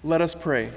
Let us pray.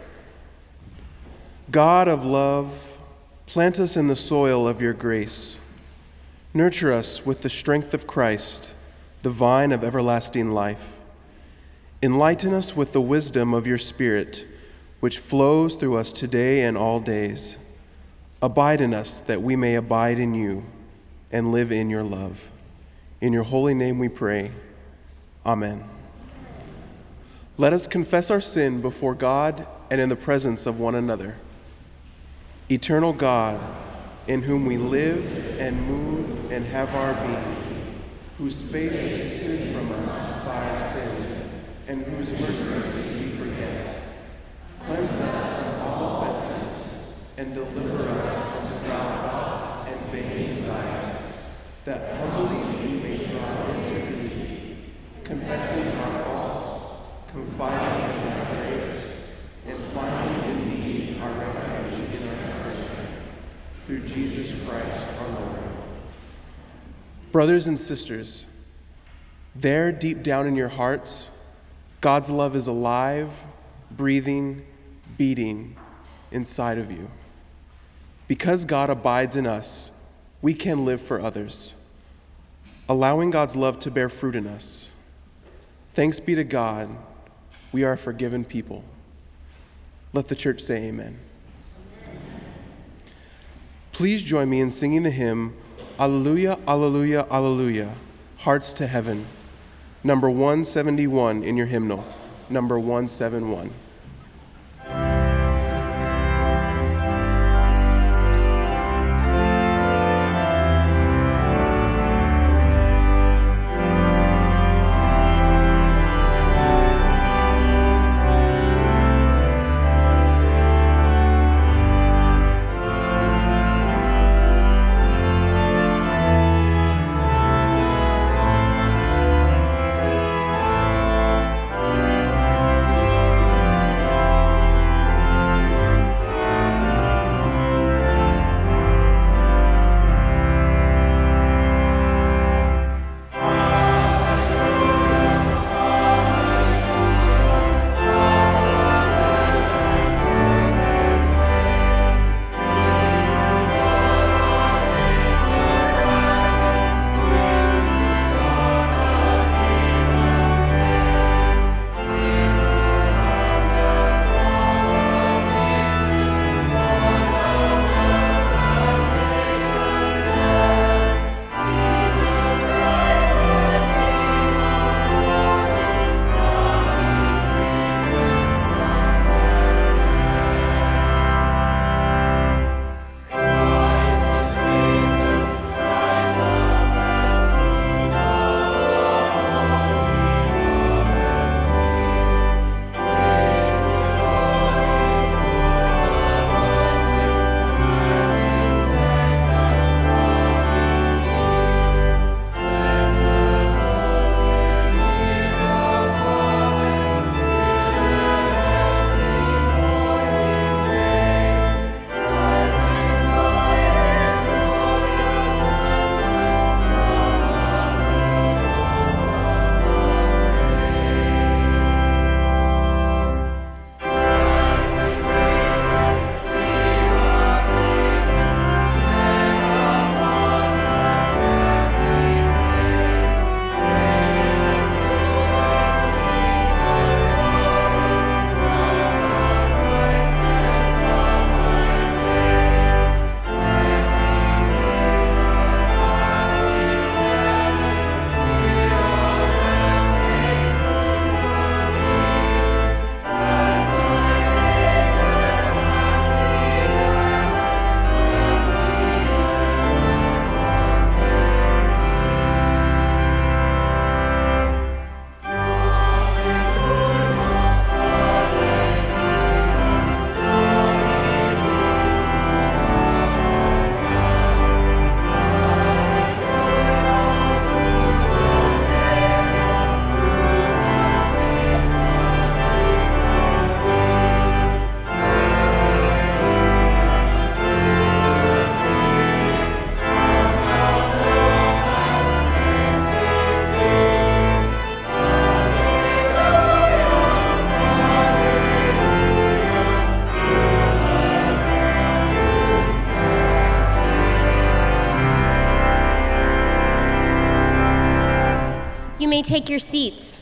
God of love, plant us in the soil of your grace. Nurture us with the strength of Christ, the vine of everlasting life. Enlighten us with the wisdom of your Spirit, which flows through us today and all days. Abide in us that we may abide in you and live in your love. In your holy name we pray. Amen. Let us confess our sin before God and in the presence of one another. Eternal God, in whom we live and move and have our being, whose face is hid from us by our sin, and whose mercy we forget, cleanse us from all offenses and deliver us from proud thoughts and vain desires, that humbly we may draw into thee, confessing our faults, confiding in thy grace, and finding in thee our refuge in our strength. Through Jesus Christ our Lord. Brothers and sisters, there deep down in your hearts, God's love is alive, breathing, beating inside of you. Because God abides in us, we can live for others, allowing God's love to bear fruit in us. Thanks be to God, we are a forgiven people. Let the church say amen. Please join me in singing the hymn, Alleluia, Alleluia, Alleluia, Hearts to Heaven, number 171 in your hymnal, number 171. may take your seats.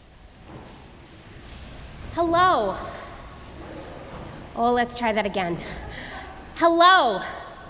Hello. Oh, let's try that again. Hello.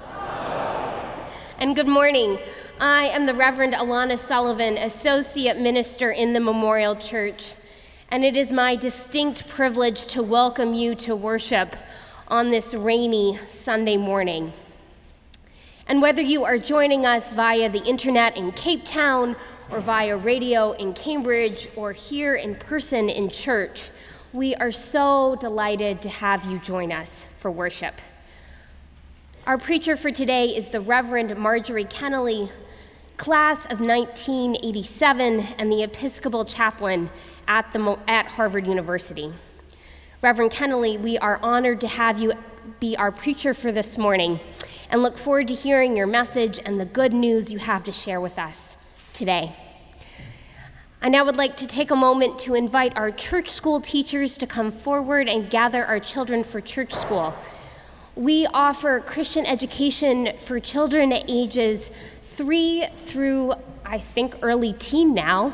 And good morning. I am the Reverend Alana Sullivan, Associate Minister in the Memorial Church, and it is my distinct privilege to welcome you to worship on this rainy Sunday morning. And whether you are joining us via the internet in Cape Town, or via radio in Cambridge, or here in person in church, we are so delighted to have you join us for worship. Our preacher for today is the Reverend Marjorie Kennelly, class of 1987 and the Episcopal chaplain at Harvard University. Reverend Kennelly, we are honored to have you be our preacher for this morning and look forward to hearing your message and the good news you have to share with us today. I now would like to take a moment to invite our church school teachers to come forward and gather our children for church school. We offer Christian education for children ages 3 through, I think, early teen now.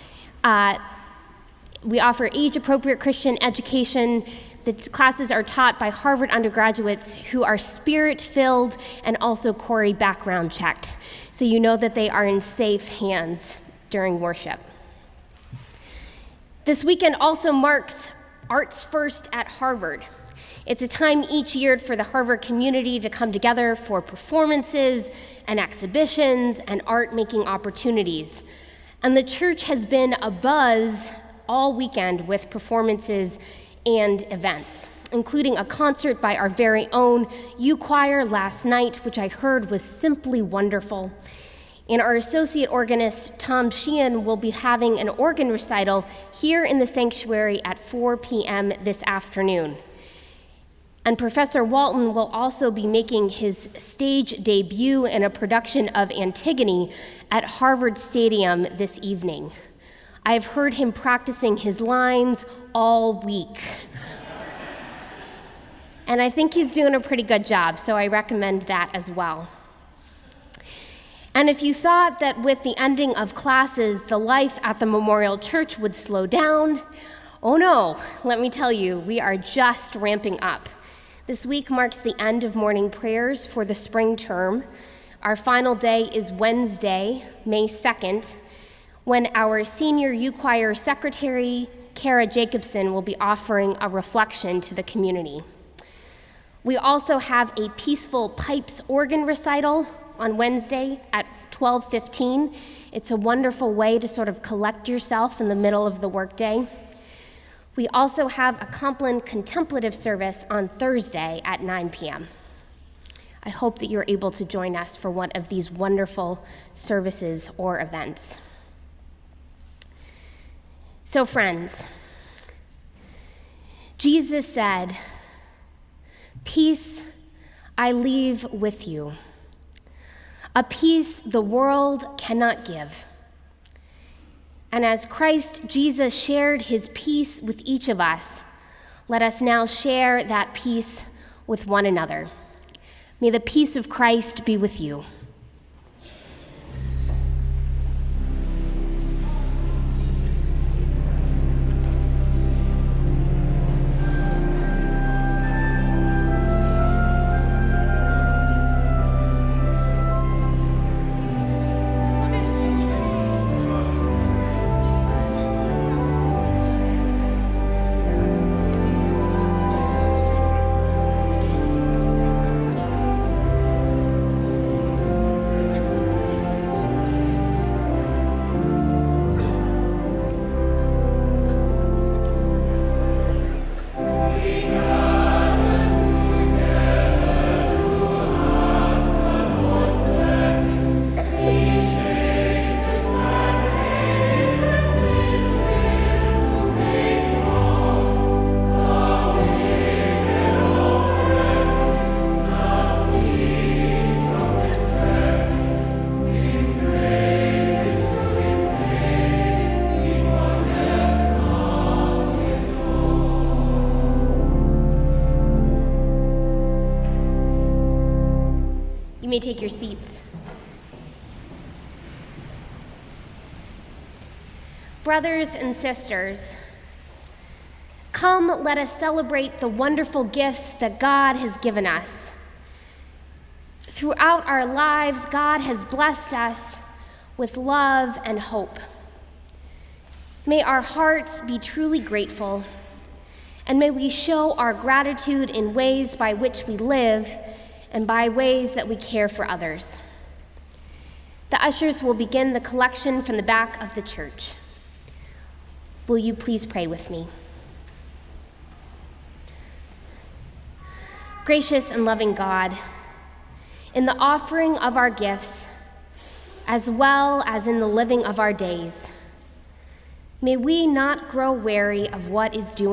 We offer age-appropriate Christian education. The classes are taught by Harvard undergraduates who are spirit-filled and also Corey background checked, so you know that they are in safe hands during worship. This weekend also marks Arts First at Harvard. It's a time each year for the Harvard community to come together for performances and exhibitions and art-making opportunities. And the church has been abuzz all weekend with performances and events, including a concert by our very own U Choir last night, which I heard was simply wonderful. And our associate organist, Tom Sheehan, will be having an organ recital here in the sanctuary at 4 p.m. this afternoon. And Professor Walton will also be making his stage debut in a production of Antigone at Harvard Stadium this evening. I've heard him practicing his lines all week. And I think he's doing a pretty good job, so I recommend that as well. And if you thought that with the ending of classes, the life at the Memorial Church would slow down, oh no, let me tell you, we are just ramping up. This week marks the end of morning prayers for the spring term. Our final day is Wednesday, May 2nd, when our senior U Choir secretary, Kara Jacobson, will be offering a reflection to the community. We also have a peaceful pipes organ recital on Wednesday at 12:15. It's a wonderful way to sort of collect yourself in the middle of the workday. We also have a Compline contemplative service on Thursday at 9 p.m. I hope that you're able to join us for one of these wonderful services or events. So friends, Jesus said, "Peace I leave with you. A peace the world cannot give." And as Christ Jesus shared his peace with each of us, let us now share that peace with one another. May the peace of Christ be with you. You may take your seats. Brothers and sisters, come, let us celebrate the wonderful gifts that God has given us. Throughout our lives, God has blessed us with love and hope. May our hearts be truly grateful, and may we show our gratitude in ways by which we live and by ways that we care for others. The ushers will begin the collection from the back of the church. Will you please pray with me? Gracious and loving God, in the offering of our gifts, as well as in the living of our days, may we not grow weary of what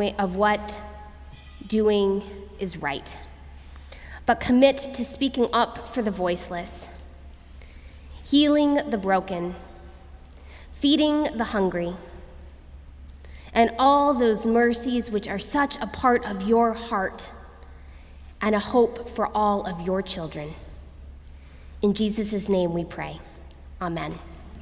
doing is right, but commit to speaking up for the voiceless, healing the broken, feeding the hungry, and all those mercies which are such a part of your heart and a hope for all of your children. In Jesus' name we pray. Amen.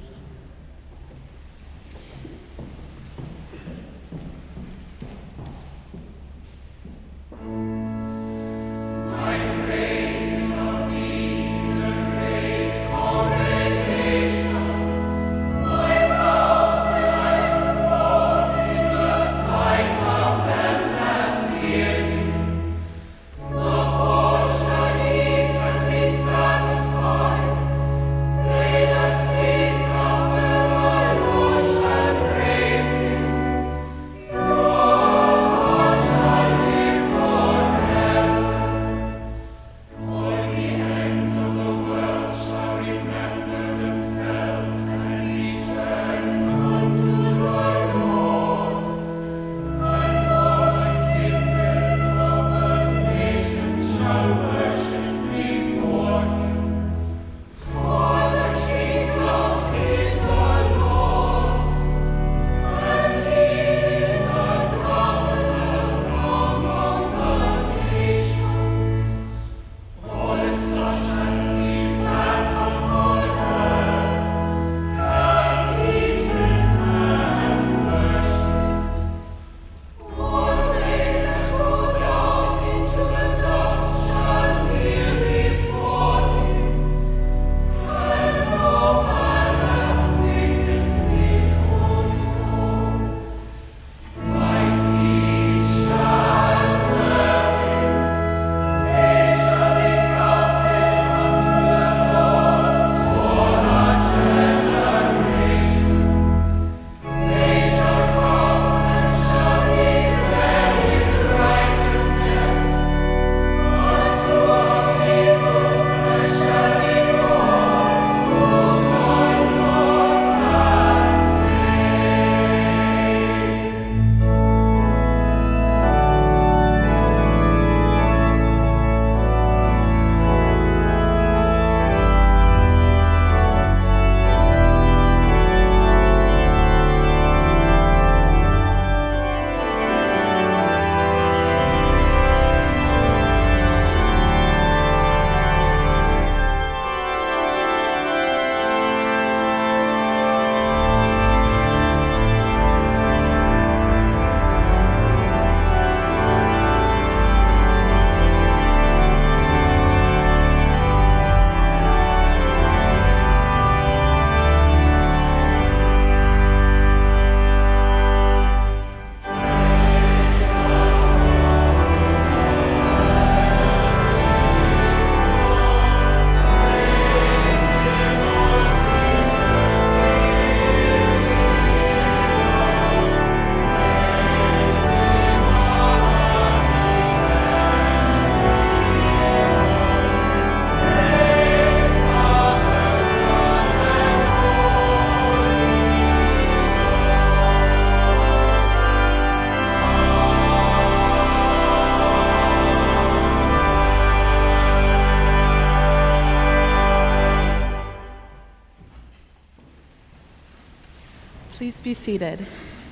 Please be seated.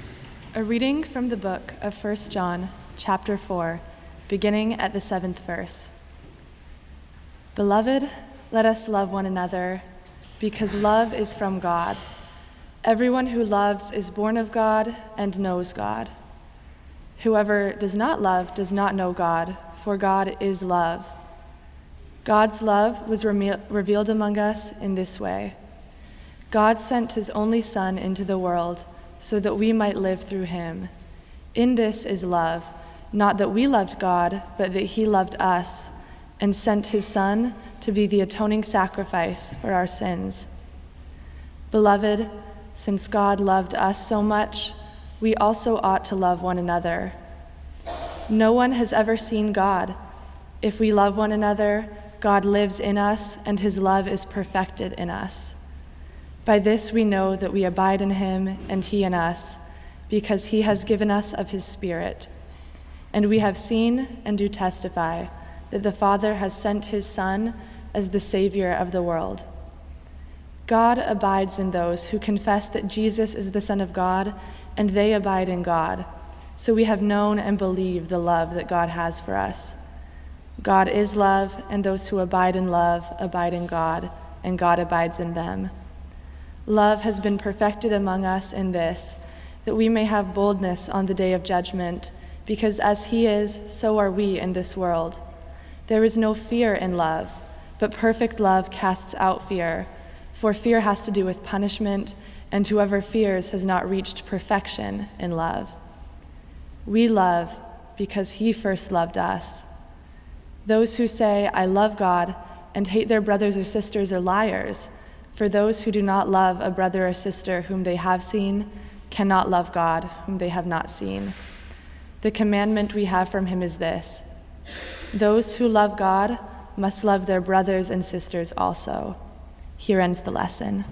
A reading from the book of 1 John, chapter 4, beginning at the 7th verse. Beloved, let us love one another, because love is from God. Everyone who loves is born of God and knows God. Whoever does not love does not know God, for God is love. God's love was revealed among us in this way. God sent his only Son into the world so that we might live through him. In this is love, not that we loved God, but that he loved us and sent his Son to be the atoning sacrifice for our sins. Beloved, since God loved us so much, we also ought to love one another. No one has ever seen God. If we love one another, God lives in us, and his love is perfected in us. By this we know that we abide in him and he in us, because he has given us of his Spirit. And we have seen and do testify that the Father has sent his Son as the Savior of the world. God abides in those who confess that Jesus is the Son of God, and they abide in God. So we have known and believed the love that God has for us. God is love, and those who abide in love abide in God, and God abides in them. Love has been perfected among us in this, that we may have boldness on the day of judgment, because as he is, so are we in this world. There is no fear in love, but perfect love casts out fear, for fear has to do with punishment, and whoever fears has not reached perfection in love. We love because he first loved us. Those who say, "I love God," and hate their brothers or sisters are liars, for those who do not love a brother or sister whom they have seen cannot love God whom they have not seen. The commandment we have from him is this: those who love God must love their brothers and sisters also. Here ends the lesson.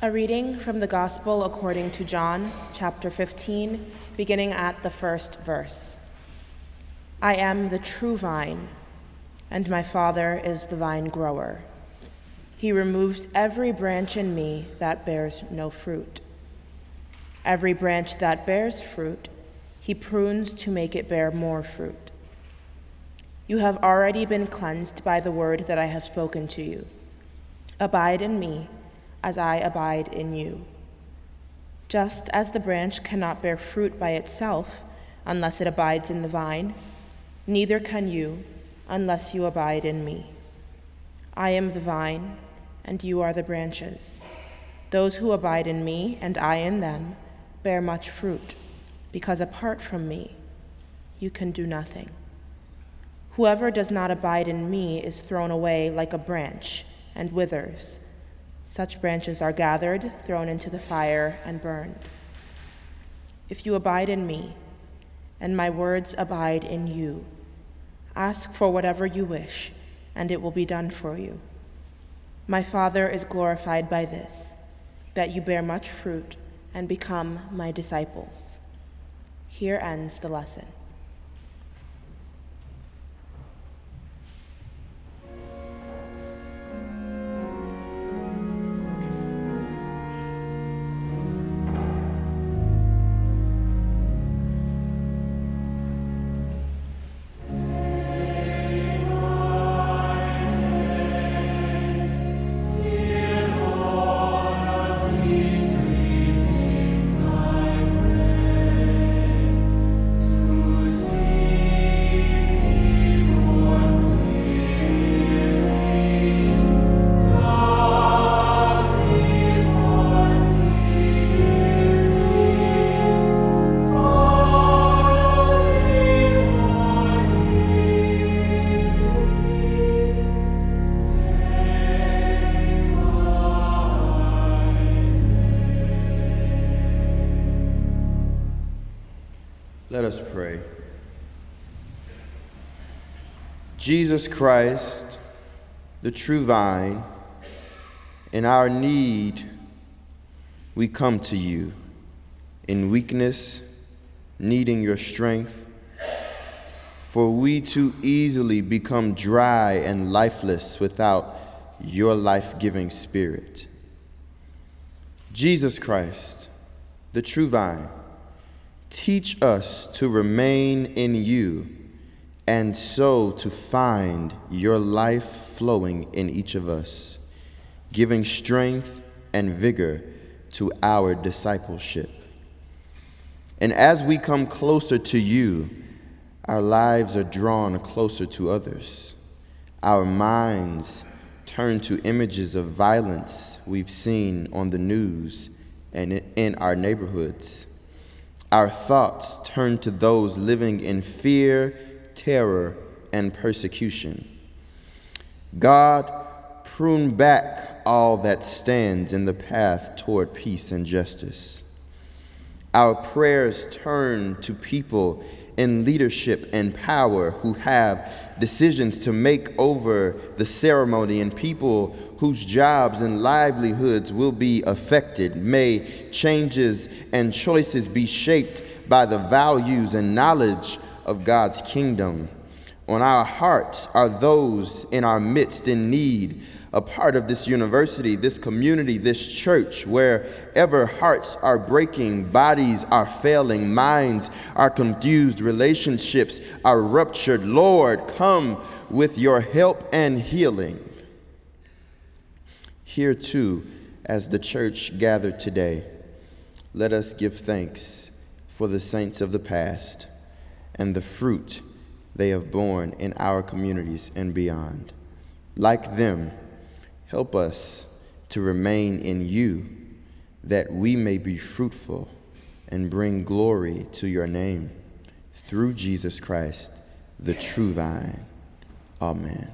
A reading from the Gospel according to John, chapter 15, beginning at the first verse. I am the true vine, and my Father is the vine grower. He removes every branch in me that bears no fruit. Every branch that bears fruit, he prunes to make it bear more fruit. You have already been cleansed by the word that I have spoken to you. Abide in me, as I abide in you. Just as the branch cannot bear fruit by itself unless it abides in the vine, neither can you unless you abide in me. I am the vine, and you are the branches. Those who abide in me and I in them bear much fruit, because apart from me, you can do nothing. Whoever does not abide in me is thrown away like a branch and withers. Such branches are gathered, thrown into the fire, and burned. If you abide in me, and my words abide in you, ask for whatever you wish, and it will be done for you. My Father is glorified by this, that you bear much fruit and become my disciples. Here ends the lesson. Let us pray. Jesus Christ, the true vine, in our need, we come to you in weakness, needing your strength, for we too easily become dry and lifeless without your life-giving Spirit. Jesus Christ, the true vine, teach us to remain in you and so to find your life flowing in each of us, giving strength and vigor to our discipleship. And as we come closer to you, our lives are drawn closer to others. Our minds turn to images of violence we've seen on the news and in our neighborhoods. Our thoughts turn to those living in fear, terror, and persecution. God, prune back all that stands in the path toward peace and justice. Our prayers turn to people in leadership and power who have decisions to make over the ceremony and people whose jobs and livelihoods will be affected. May changes and choices be shaped by the values and knowledge of God's kingdom. On our hearts are those in our midst in need, a part of this university, this community, this church, wherever hearts are breaking, bodies are failing, minds are confused, relationships are ruptured. Lord, come with your help and healing. Here too, as the church gathered today, let us give thanks for the saints of the past and the fruit they have borne in our communities and beyond. Like them, help us to remain in you, that we may be fruitful and bring glory to your name. Through Jesus Christ, the true vine. Amen.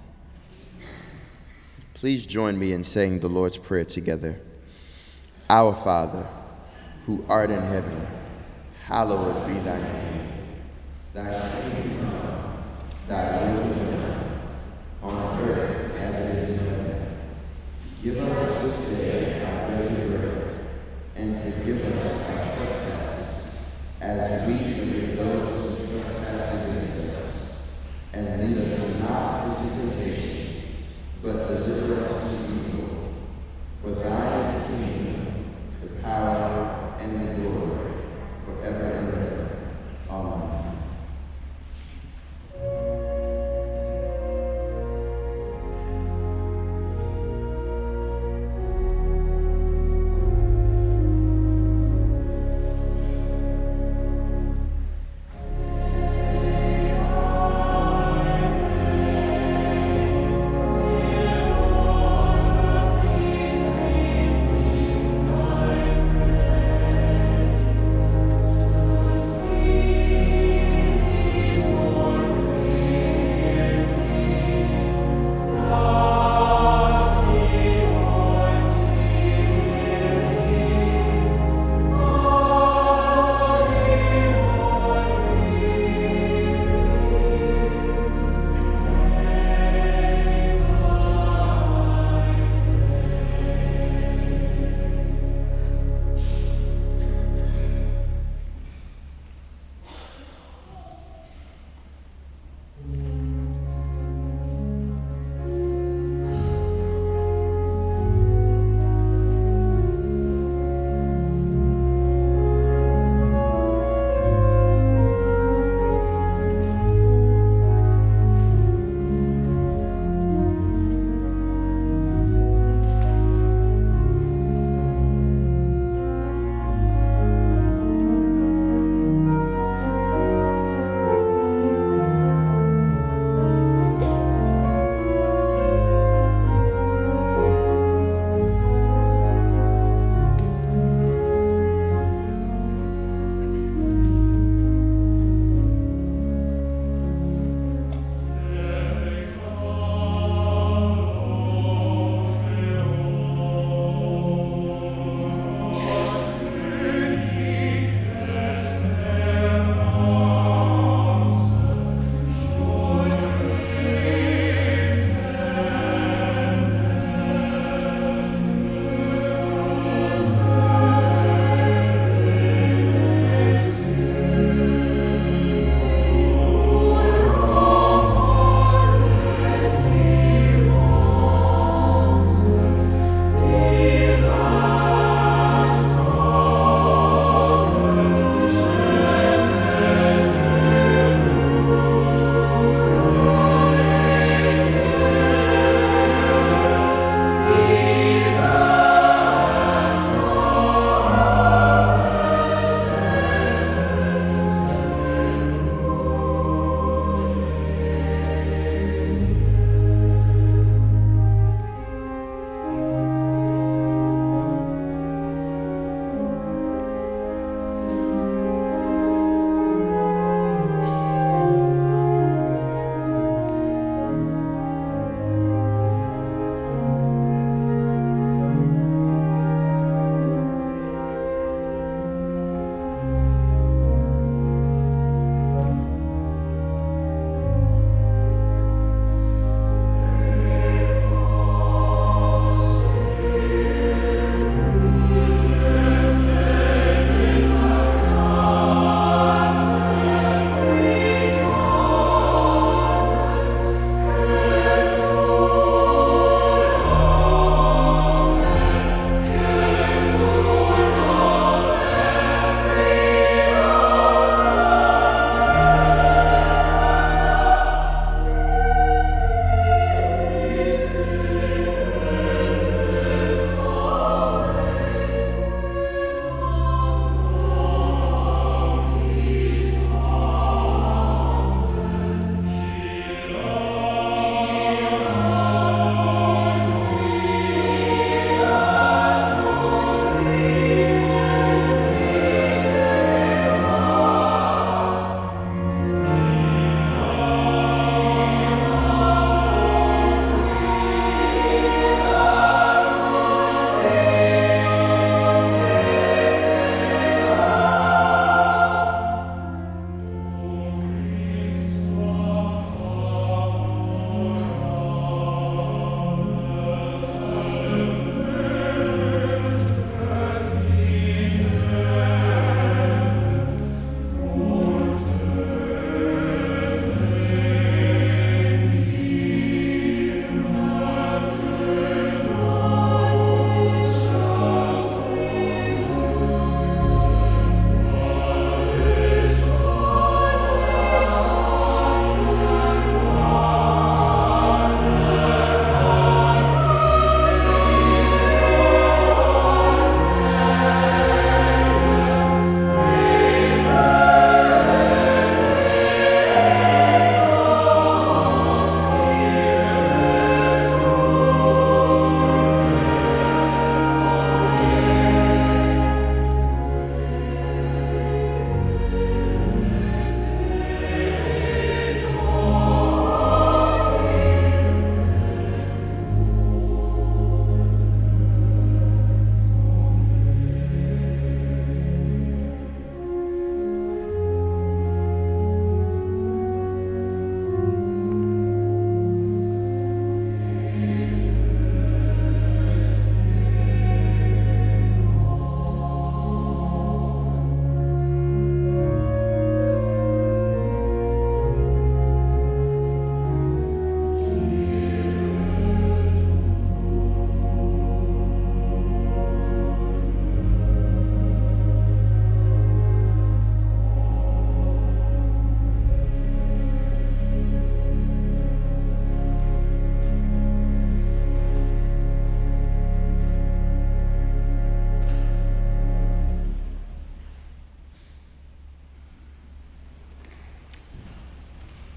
Please join me in saying the Lord's Prayer together. Our Father, who art in heaven, hallowed be thy name. Thy kingdom come, thy will be done, on earth as it is in heaven. Give us this day our daily bread, as we forgive those who trespass against us. And lead us not into temptation, but deliver us from evil. For thine is the kingdom, the power, and the glory, forever and ever. Amen.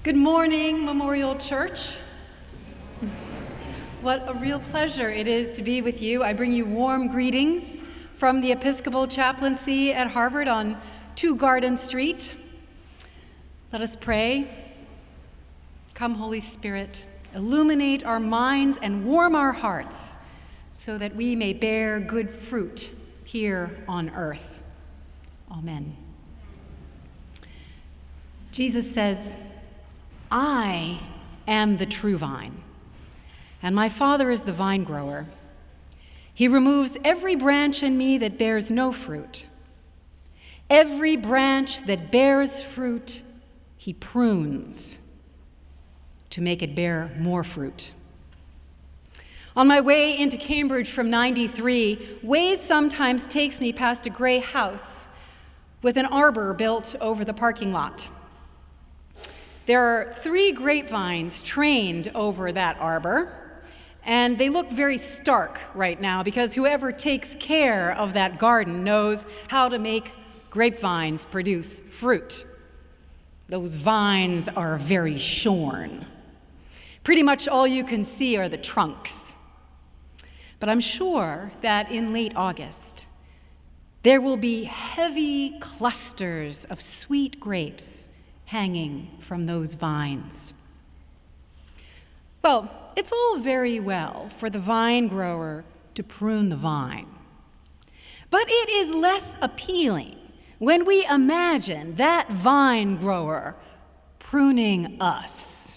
Good morning, Memorial Church. What a real pleasure it is to be with you. I bring you warm greetings from the Episcopal Chaplaincy at Harvard on 2 Garden Street. Let us pray. Come, Holy Spirit, illuminate our minds and warm our hearts so that we may bear good fruit here on earth. Amen. Jesus says, I am the true vine, and my Father is the vine grower. He removes every branch in me that bears no fruit. Every branch that bears fruit, he prunes to make it bear more fruit. On my way into Cambridge from 93, Waze sometimes takes me past a gray house with an arbor built over the parking lot. There are 3 grapevines trained over that arbor, and they look very stark right now because whoever takes care of that garden knows how to make grapevines produce fruit. Those vines are very shorn. Pretty much all you can see are the trunks. But I'm sure that in late August, there will be heavy clusters of sweet grapes hanging from those vines. Well, it's all very well for the vine grower to prune the vine, but it is less appealing when we imagine that vine grower pruning us.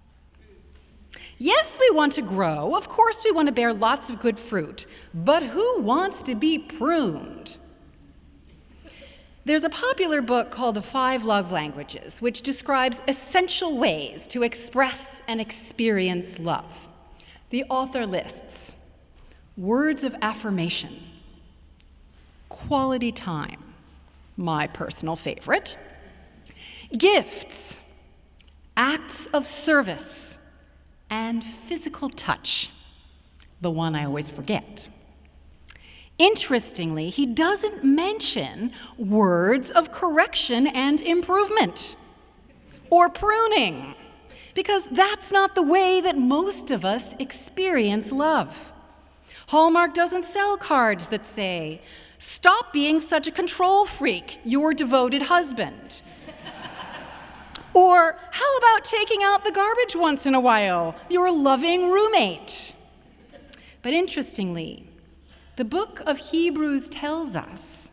Yes, we want to grow. Of course, we want to bear lots of good fruit, but who wants to be pruned? There's a popular book called The 5 Love Languages, which describes essential ways to express and experience love. The author lists words of affirmation, quality time, my personal favorite, gifts, acts of service, and physical touch, the one I always forget. Interestingly, he doesn't mention words of correction and improvement or pruning, because that's not the way that most of us experience love. Hallmark doesn't sell cards that say, "Stop being such a control freak, your devoted husband." Or, "How about taking out the garbage once in a while, your loving roommate?" But interestingly, the book of Hebrews tells us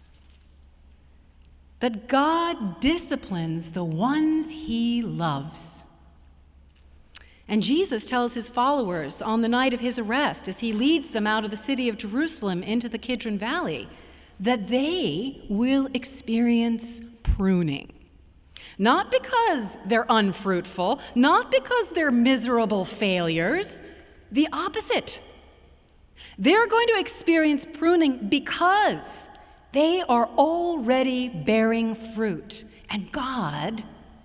that God disciplines the ones he loves. And Jesus tells his followers on the night of his arrest, as he leads them out of the city of Jerusalem into the Kidron Valley, that they will experience pruning. Not because they're unfruitful, not because they're miserable failures, the opposite. They're going to experience pruning because they are already bearing fruit. And God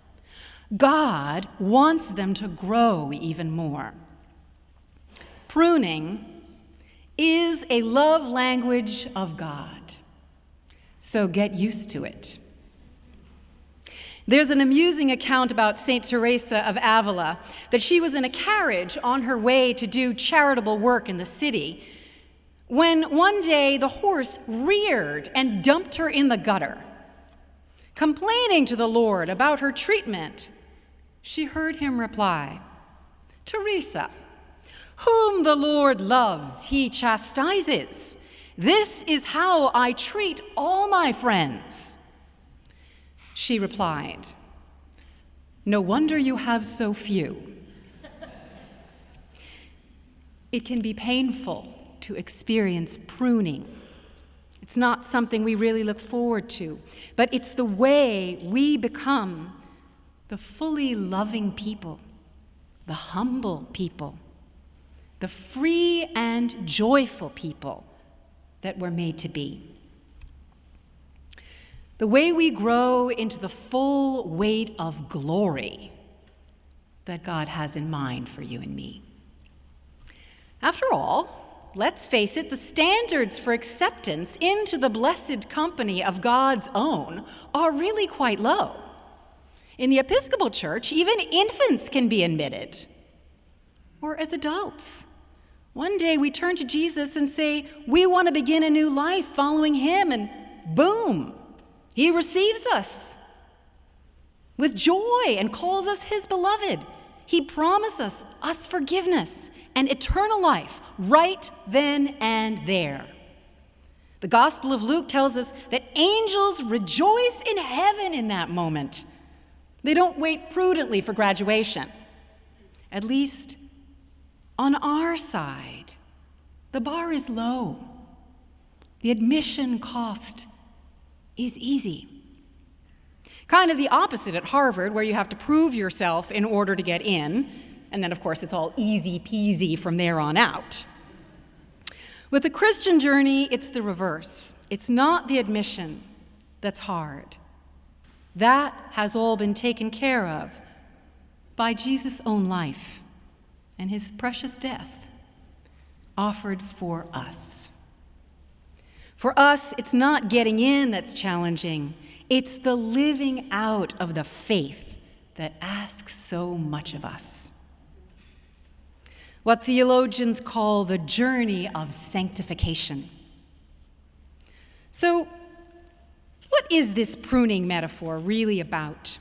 wants them to grow even more. Pruning is a love language of God. So get used to it. There's an amusing account about St. Teresa of Avila that she was in a carriage on her way to do charitable work in the city when one day the horse reared and dumped her in the gutter. Complaining to the Lord about her treatment, she heard him reply, "Teresa, whom the Lord loves, he chastises. This is how I treat all my friends." She replied, "No wonder you have so few." It can be painful to experience pruning. It's not something we really look forward to, but it's the way we become the fully loving people, the humble people, the free and joyful people that we're made to be. The way we grow into the full weight of glory that God has in mind for you and me. After all, let's face it, the standards for acceptance into the blessed company of God's own are really quite low. In the Episcopal Church, even infants can be admitted. Or as adults. One day we turn to Jesus and say, we want to begin a new life following him, and boom, he receives us with joy and calls us his beloved. He promises us forgiveness and eternal life right then and there. The Gospel of Luke tells us that angels rejoice in heaven in that moment. They don't wait prudently for graduation. At least on our side, the bar is low. The admission cost is easy. Kind of the opposite at Harvard, where you have to prove yourself in order to get in, and then, of course, it's all easy peasy from there on out. With the Christian journey, it's the reverse. It's not the admission that's hard. That has all been taken care of by Jesus' own life and his precious death offered for us. For us, it's not getting in that's challenging. It's the living out of the faith that asks so much of us. What theologians call the journey of sanctification. So, what is this pruning metaphor really about?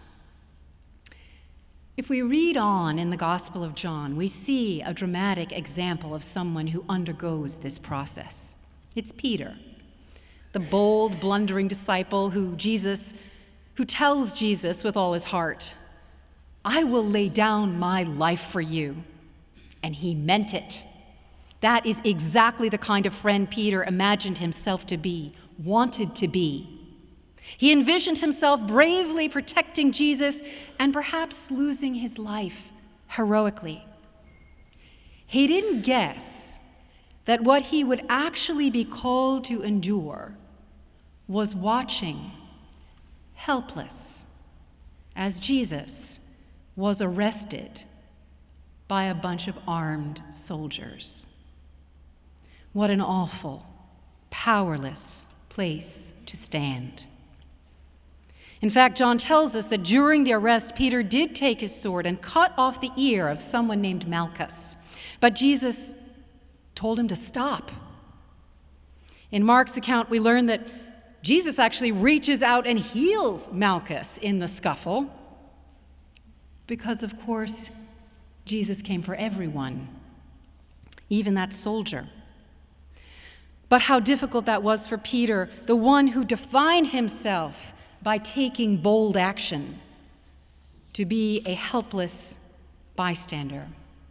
If we read on in the Gospel of John, we see a dramatic example of someone who undergoes this process. It's Peter, the bold, blundering disciple who tells Jesus with all his heart, I will lay down my life for you. And he meant it. That is exactly the kind of friend Peter imagined himself to be, wanted to be. He envisioned himself bravely protecting Jesus and perhaps losing his life heroically. He didn't guess that what he would actually be called to endure was watching, helpless, as Jesus was arrested by a bunch of armed soldiers. What an awful, powerless place to stand. In fact, John tells us that during the arrest, Peter did take his sword and cut off the ear of someone named Malchus. But Jesus told him to stop. In Mark's account, we learn that Jesus actually reaches out and heals Malchus in the scuffle because, of course, Jesus came for everyone, even that soldier. But how difficult that was for Peter, the one who defined himself by taking bold action, to be a helpless bystander.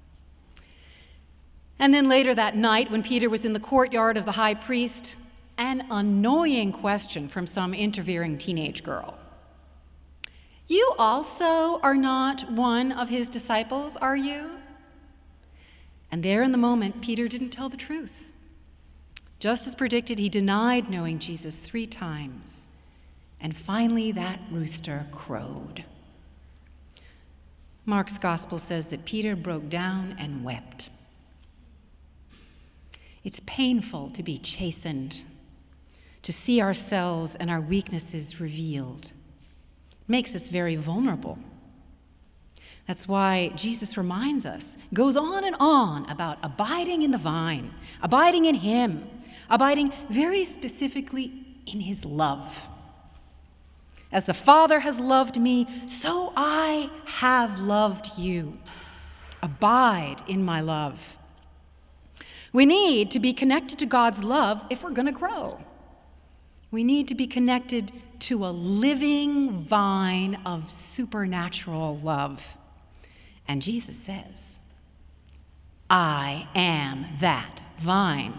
And then later that night, when Peter was in the courtyard of the high priest, an annoying question from some interfering teenage girl. You also are not one of his disciples, are you? And there in the moment, Peter didn't tell the truth. Just as predicted, he denied knowing Jesus 3 times. And finally, that rooster crowed. Mark's gospel says that Peter broke down and wept. It's painful to be chastened, to see ourselves and our weaknesses revealed. Makes us very vulnerable. That's why Jesus reminds us, goes on and on about abiding in the vine, abiding in him, abiding very specifically in his love. As the Father has loved me, so I have loved you. Abide in my love. We need to be connected to God's love if we're going to grow. We need to be connected to a living vine of supernatural love. And Jesus says, I am that vine.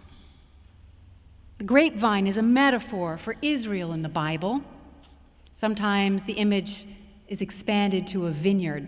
The grapevine is a metaphor for Israel in the Bible. Sometimes the image is expanded to a vineyard.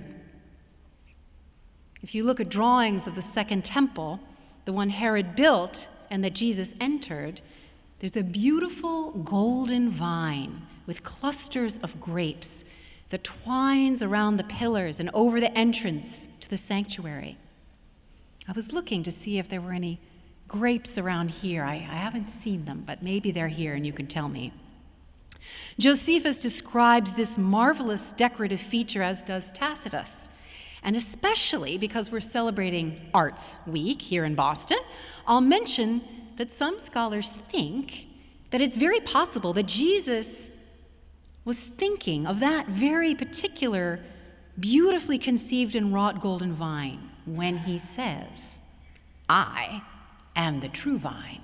If you look at drawings of the Second Temple, the one Herod built and that Jesus entered, there's a beautiful golden vine with clusters of grapes that twines around the pillars and over the entrance to the sanctuary. I was looking to see if there were any grapes around here. I haven't seen them, but maybe they're here and you can tell me. Josephus describes this marvelous decorative feature, as does Tacitus. And especially because we're celebrating Arts Week here in Boston, I'll mention that some scholars think that it's very possible that Jesus was thinking of that very particular, beautifully conceived and wrought golden vine when he says, "I am the true vine."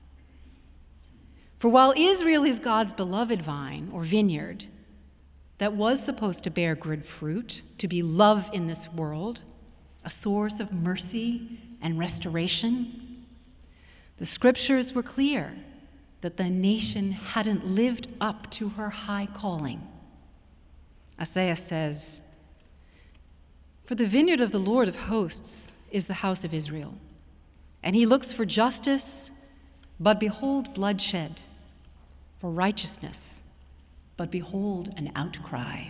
For while Israel is God's beloved vine or vineyard that was supposed to bear good fruit, to be love in this world, a source of mercy and restoration, the scriptures were clear that the nation hadn't lived up to her high calling. Isaiah says, "For the vineyard of the Lord of hosts is the house of Israel, and he looks for justice, but behold bloodshed, for righteousness, but behold an outcry."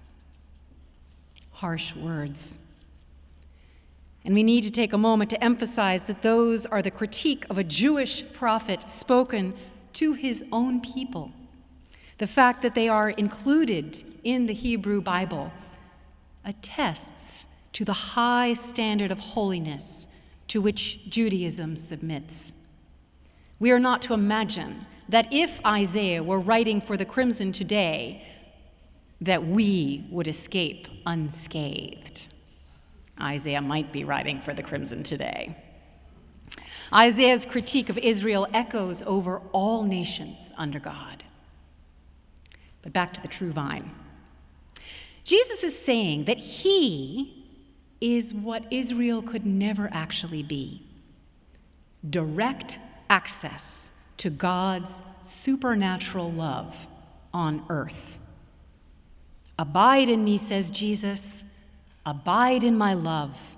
Harsh words. And we need to take a moment to emphasize that those are the critique of a Jewish prophet spoken to his own people. The fact that they are included in the Hebrew Bible attests to the high standard of holiness to which Judaism submits. We are not to imagine that if Isaiah were writing for the Crimson today, that we would escape unscathed. Isaiah might be writing for the Crimson today. Isaiah's critique of Israel echoes over all nations under God. But back to the true vine. Jesus is saying that he is what Israel could never actually be: direct access to God's supernatural love on earth. "Abide in me," says Jesus, "abide in my love."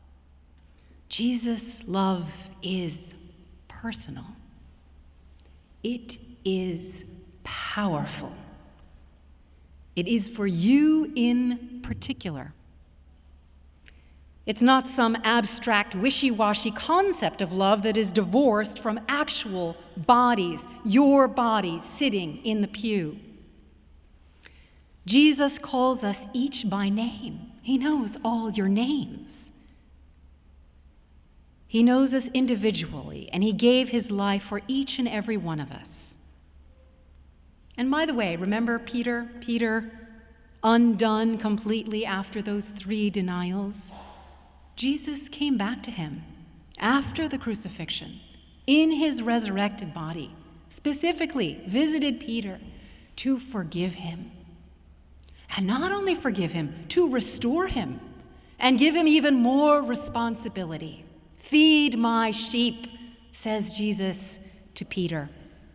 Jesus' love is personal. It is powerful. It is for you in particular. It's not some abstract, wishy-washy concept of love that is divorced from actual bodies, your body sitting in the pew. Jesus calls us each by name. He knows all your names. He knows us individually, and he gave his life for each and every one of us. And by the way, remember Peter? Peter, undone completely after those 3 denials? Jesus came back to him after the crucifixion in his resurrected body, specifically visited Peter to forgive him. And not only forgive him, to restore him and give him even more responsibility. "Feed my sheep," says Jesus to Peter.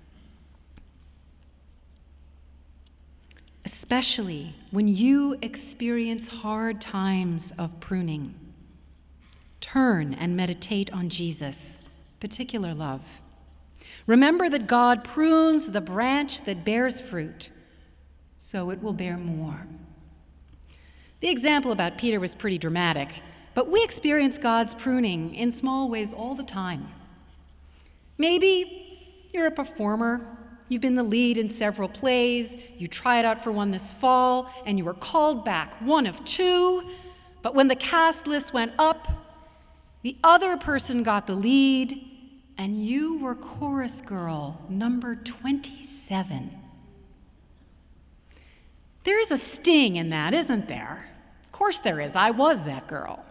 Especially when you experience hard times of pruning, turn and meditate on Jesus' particular love. Remember that God prunes the branch that bears fruit, so it will bear more. The example about Peter was pretty dramatic, but we experience God's pruning in small ways all the time. Maybe you're a performer. You've been the lead in several plays. You tried out for one this fall, and you were called back, one of 2. But when the cast list went up, the other person got the lead, and you were chorus girl number 27. There is a sting in that, isn't there? Of course there is. I was that girl.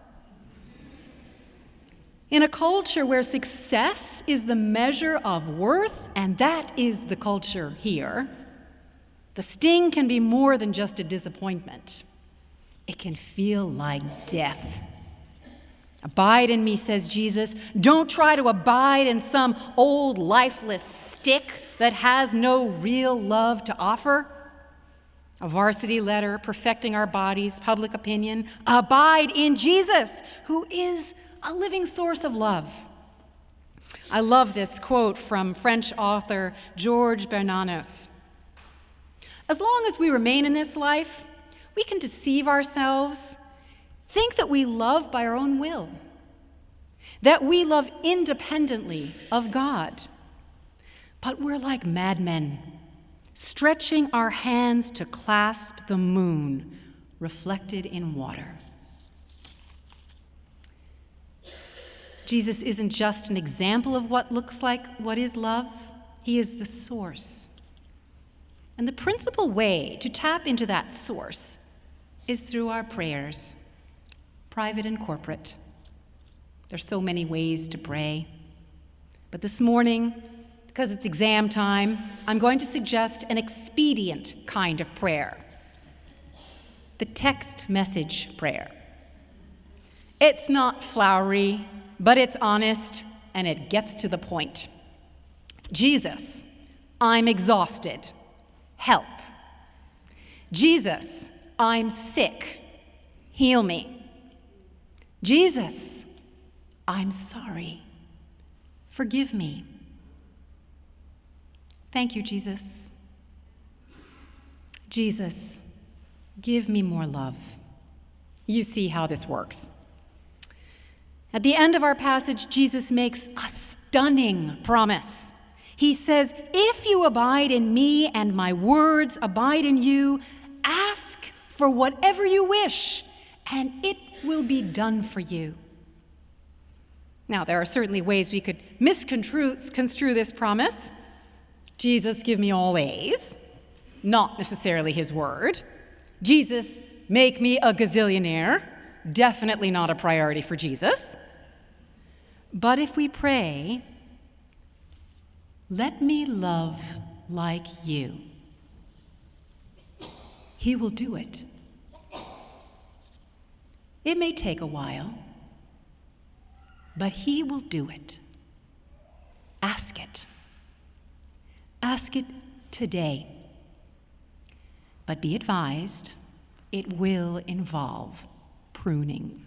In a culture where success is the measure of worth, and that is the culture here, the sting can be more than just a disappointment. It can feel like death. "Abide in me," says Jesus. Don't try to abide in some old lifeless stick that has no real love to offer. A varsity letter, perfecting our bodies, public opinion. Abide in Jesus, who is a living source of love. I love this quote from French author Georges Bernanos. "As long as we remain in this life, we can deceive ourselves, think that we love by our own will, that we love independently of God. But we're like madmen. stretching our hands to clasp the moon reflected in water. Jesus isn't just an example of what looks like what is love. He is the source. And the principal way to tap into that source is through our prayers, private and corporate. There's so many ways to pray. But this morning, because it's exam time, I'm going to suggest an expedient kind of prayer. The text message prayer. It's not flowery, but it's honest, and it gets to the point. Jesus, I'm exhausted. Help. Jesus, I'm sick. Heal me. Jesus, I'm sorry. Forgive me. Thank you, Jesus. Jesus, give me more love. You see how this works. At the end of our passage, Jesus makes a stunning promise. He says, if you abide in me and my words abide in you, ask for whatever you wish, and it will be done for you. Now, there are certainly ways we could misconstrue this promise. Jesus, give me all A's, not necessarily his word. Jesus, make me a gazillionaire, definitely not a priority for Jesus. But if we pray, let me love like you, he will do it. It may take a while, but he will do it. Ask it. Ask it today. But be advised, it will involve pruning.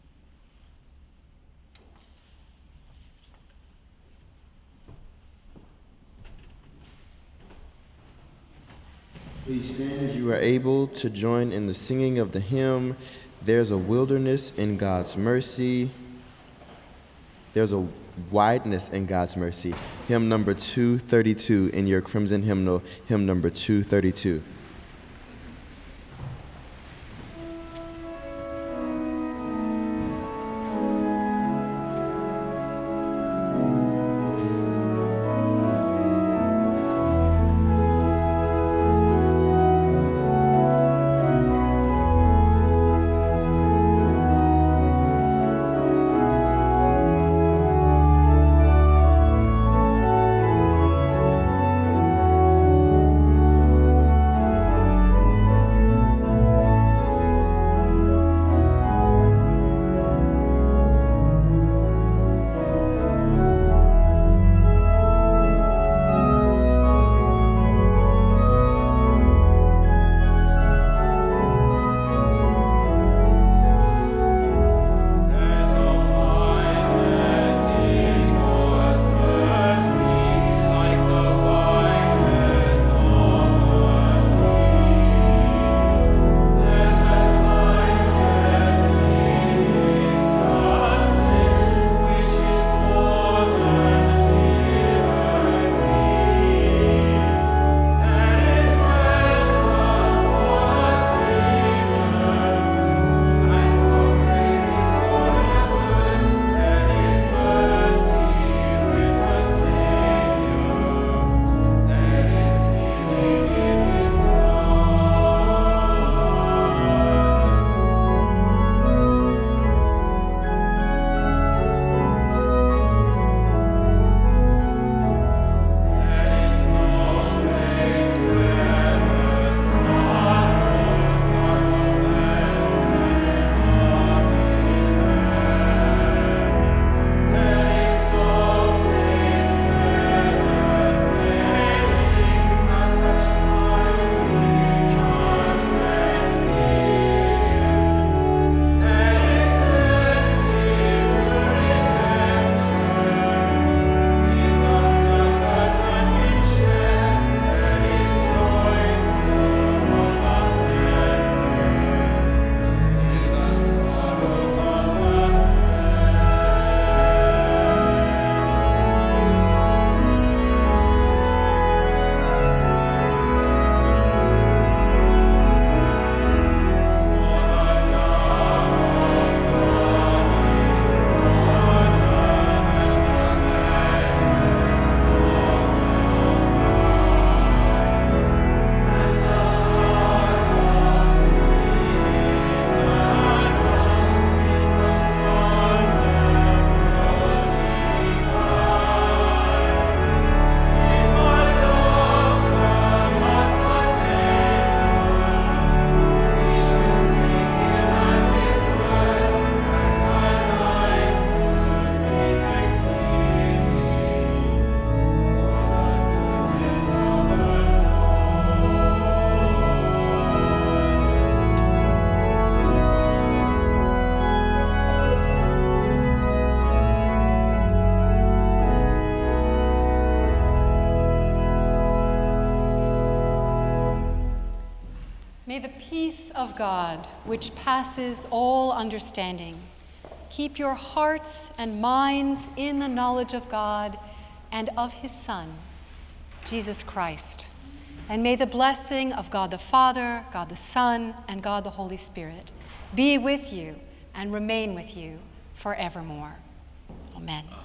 Please stand as you are able to join in the singing of the hymn, There's a Wilderness in God's Mercy. There's a wideness in God's mercy. Hymn number 232 in your crimson hymnal, hymn number 232. May the peace of God, which passes all understanding, keep your hearts and minds in the knowledge of God and of his Son, Jesus Christ. And may the blessing of God the Father, God the Son, and God the Holy Spirit be with you and remain with you forevermore. Amen.